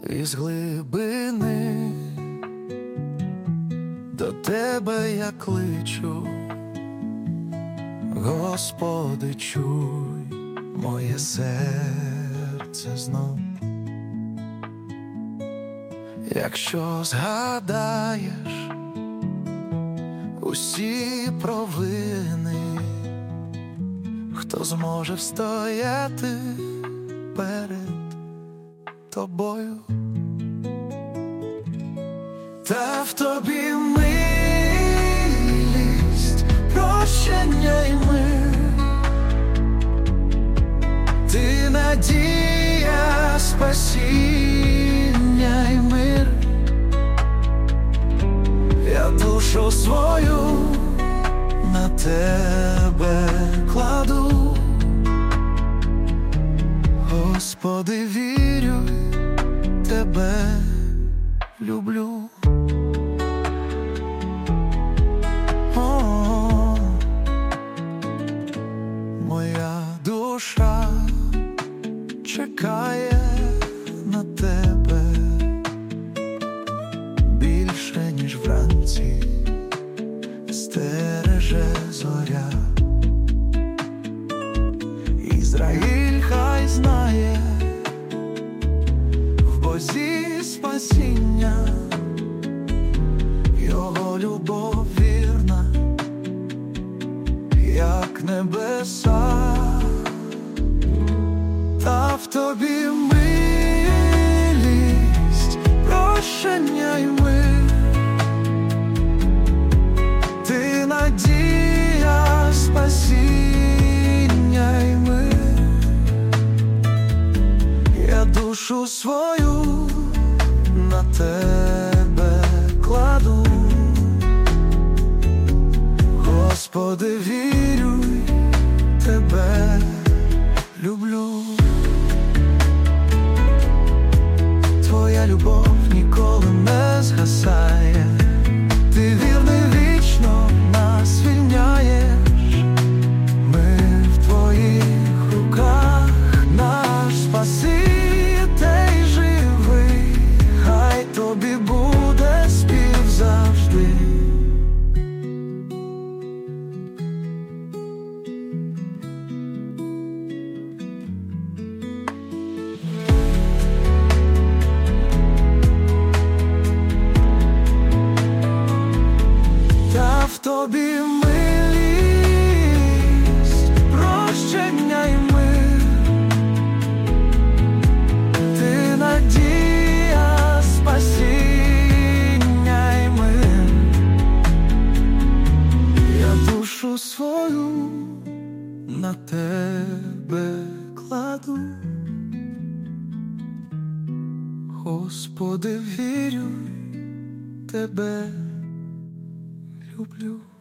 із глибини до тебе я кличу, Господи, чуй моє серце знов. Якщо згадаєш усі провини, хто зможе встояти перед тобою? Та в тобі милість, прощення й мир, ти надія, спасіння й мир. Я душу свою на тебе кладу, Господи, вірю, тебе люблю. О, моя душа чекає на тебе більше, ніж вранці стереже зоря. Ізраїль хай знає, в Бозі спасіння, його любов вірна, як небеса. Та в тобі милість, прощення й мир, ти надія, спасіння й мир. Я душу свою на тебе кладу, Господи, вірю, тебе люблю. Твоя любов ніколи не згасає, ти вірний, вічно нас звільняєш. Ми в твоїх руках, наш Спаситель живий, хай тобі буде спів завжди. В тобі милість, прощення й мир, ти надія, спасіння й мир. Я душу свою на тебе кладу, Господи, вірю, тебе люблю.